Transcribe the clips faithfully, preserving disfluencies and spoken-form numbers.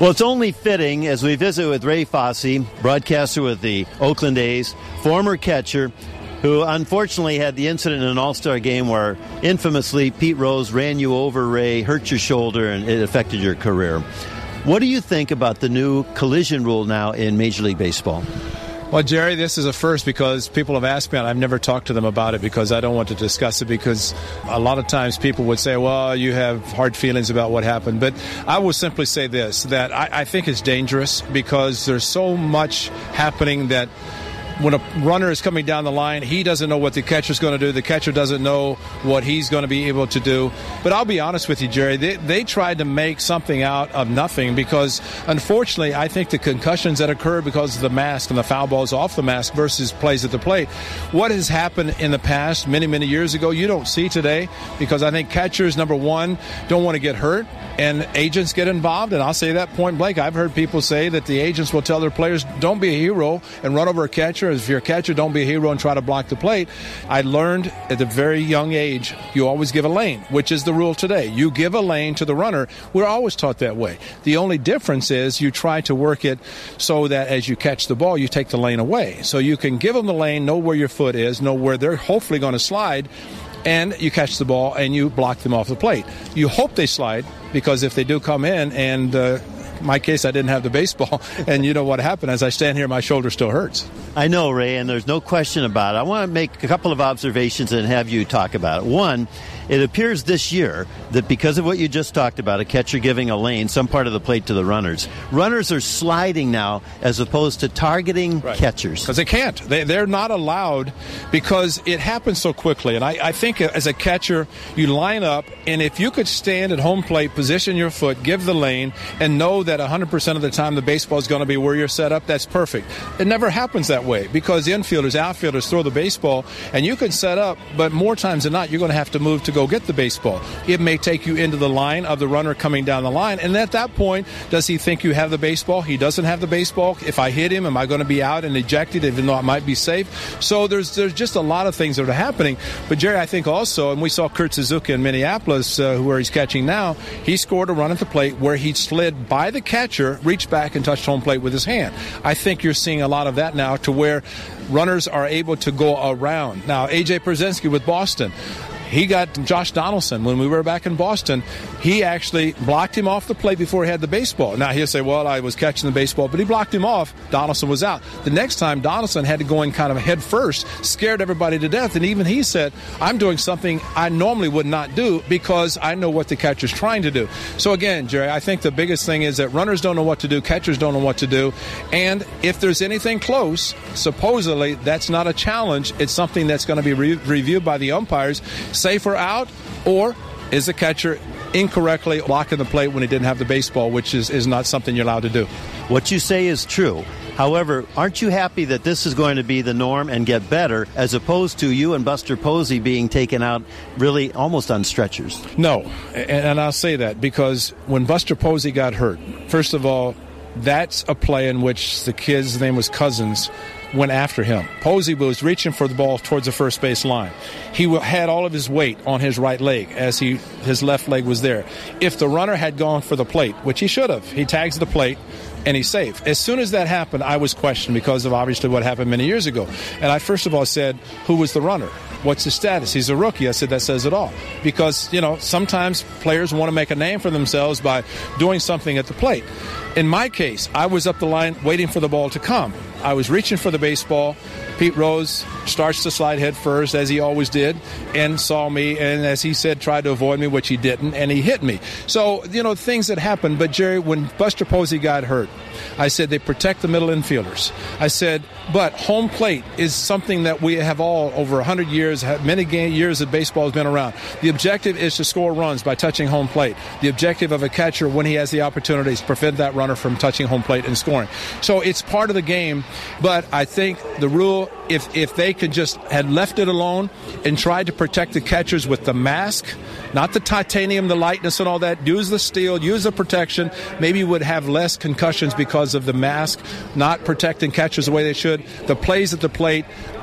Well, it's only fitting as we visit with Ray Fosse, broadcaster with the Oakland A's, former catcher, who unfortunately had the incident in an All-Star game where infamously Pete Rose ran you over, Ray, hurt your shoulder, and it affected your career. What do you think about the new collision rule now in Major League Baseball? Well, Jerry, this is a first because people have asked me, and I've never talked to them about it because I don't want to discuss it, because a lot of times people would say, well, you have hard feelings about what happened. But I will simply say this, that I, I think it's dangerous because there's so much happening that when a runner is coming down the line, he doesn't know what the catcher's going to do. The catcher doesn't know what he's going to be able to do. But I'll be honest with you, Jerry, they, they tried to make something out of nothing because, unfortunately, I think the concussions that occur because of the mask and the foul balls off the mask versus plays at the plate, what has happened in the past many, many years ago, you don't see today, because I think catchers, number one, don't want to get hurt, and agents get involved. And I'll say that point blank. I've heard people say that the agents will tell their players, don't be a hero and run over a catcher. If you're a catcher, don't be a hero and try to block the plate. I learned at a very young age, you always give a lane, which is the rule today. You give a lane to the runner. We're always taught that way. The only difference is you try to work it so that as you catch the ball, you take the lane away. So you can give them the lane, know where your foot is, know where they're hopefully going to slide, and you catch the ball and you block them off the plate. You hope they slide, because if they do come in, and uh, in my case, I didn't have the baseball, and you know what happened. As I stand here, my shoulder still hurts. I know, Ray, and there's no question about it. I want to make a couple of observations and have you talk about it. One, it appears this year that because of what you just talked about, a catcher giving a lane, some part of the plate to the runners, runners are sliding now as opposed to targeting right. catchers. Because they can't. They, they're not allowed because it happens so quickly. And I, I think as a catcher, you line up, and if you could stand at home plate, position your foot, give the lane, and know that one hundred percent of the time the baseball is going to be where you're set up, that's perfect. It never happens that way because infielders, outfielders throw the baseball, and you can set up, but more times than not, you're going to have to move to go get the baseball. It may take you into the line of the runner coming down the line, and at that point, does he think you have the baseball? He doesn't have the baseball. If I hit him, am I going to be out and ejected even though I might be safe? So there's there's just a lot of things that are happening. But Jerry, I think also, and we saw Kurt Suzuki in Minneapolis, uh, where he's catching now, he scored a run at the plate where he slid by the catcher, reached back and touched home plate with his hand. I think you're seeing a lot of that now to where runners are able to go around. Now, A J Pierzynski with Boston, he got Josh Donaldson when we were back in Boston. He actually blocked him off the plate before he had the baseball. Now, he'll say, well, I was catching the baseball, but he blocked him off. Donaldson was out. The next time, Donaldson had to go in kind of head first, scared everybody to death. And even he said, I'm doing something I normally would not do because I know what the catcher's trying to do. So, again, Jerry, I think the biggest thing is that runners don't know what to do, catchers don't know what to do. And if there's anything close, supposedly that's not a challenge. It's something that's going to be re- reviewed by the umpires. Safe or out, or is the catcher incorrectly blocking the plate when he didn't have the baseball, which is, is not something you're allowed to do. What you say is true. However, aren't you happy that this is going to be the norm and get better, as opposed to you and Buster Posey being taken out really almost on stretchers? No, and, and I'll say that because when Buster Posey got hurt, first of all, that's a play in which the kid's name was Cousins, went after him. Posey was reaching for the ball towards the first base line. He had all of his weight on his right leg as he his left leg was there. If the runner had gone for the plate, which he should have, he tags the plate and he's safe. As soon as that happened, I was questioned because of obviously what happened many years ago. And I first of all said, who was the runner? What's his status? He's a rookie. I said, that says it all. Because, you know, sometimes players want to make a name for themselves by doing something at the plate. In my case, I was up the line waiting for the ball to come. I was reaching for the baseball. Pete Rose starts to slide head first, as he always did, and saw me, and as he said, tried to avoid me, which he didn't, and he hit me. So, you know, things that happen. But, Jerry, when Buster Posey got hurt, I said they protect the middle infielders. I said, but home plate is something that we have all over one hundred years, many years that baseball has been around. The objective is to score runs by touching home plate. The objective of a catcher when he has the opportunity is to prevent that runner from touching home plate and scoring. So it's part of the game, but I think the rule, if if they could just had left it alone and tried to protect the catchers with the mask, not the titanium, the lightness and all that, use the steel, use the protection, maybe would have less concussions because of the mask, not protecting catchers the way they should. The plays at the plate,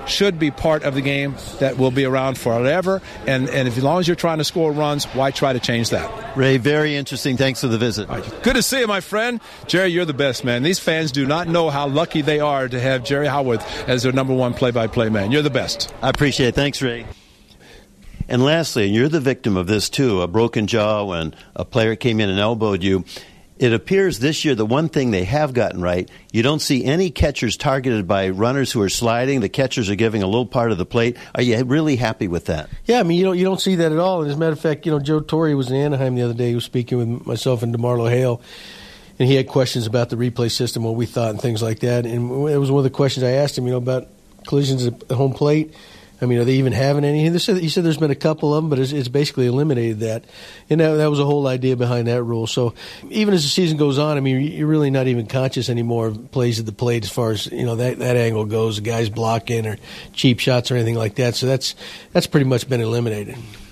should be part of the game that will be around forever. And, and if, as long as you're trying to score runs, why try to change that? Ray, very interesting. Thanks for the visit. Right. Good to see you, my friend. Jerry, you're the best, man. These fans do not know how lucky they are to have Jerry Howarth as their number one play-by-play man. You're the best. I appreciate it. Thanks, Ray. And lastly, and you're the victim of this too, a broken jaw when a player came in and elbowed you. It appears this year the one thing they have gotten right, you don't see any catchers targeted by runners who are sliding. The catchers are giving a little part of the plate. Are you really happy with that? Yeah, I mean, you don't, you don't see that at all. And as a matter of fact, you know, Joe Torre was in Anaheim the other day. He was speaking with myself and DeMarlo Hale, and he had questions about the replay system, what we thought and things like that. And it was one of the questions I asked him, you know, about collisions at home plate. I mean, are they even having any? He said, he said there's been a couple of them, but it's, it's basically eliminated that. And that, that was the whole idea behind that rule. So even as the season goes on, I mean, you're really not even conscious anymore of plays at the plate as far as, you know, that, that angle goes, the guys blocking or cheap shots or anything like that. So that's that's pretty much been eliminated.